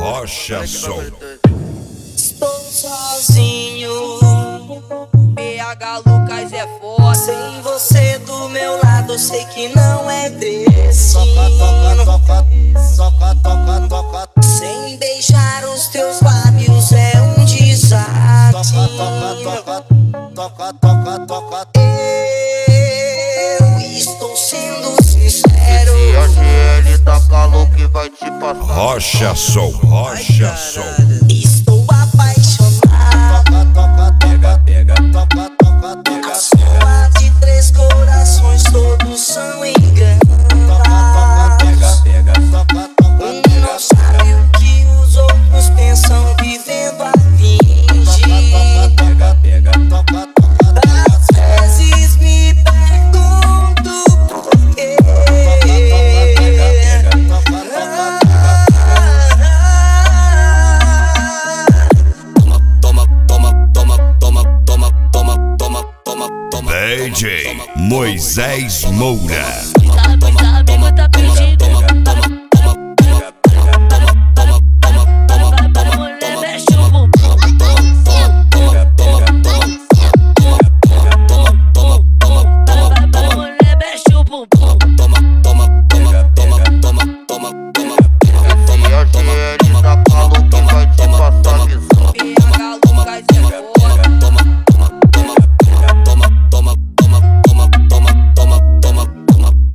Rocha Som. Estou sozinho, PH Lucas é foda. sem você do meu lado, sei que não é destino. Sem beijar os teus lábios é um desatino. Eu estou sendo sincero. Se a GL tá calor que vai te passar. Rocha Som, Rocha Som. Estou apaixonado. A sua de três corações, todos são enganados. Um não sabe o que os outros pensam, vivendo a fingir. Às vezes me pergunto por quê. DJ Moisés Moura.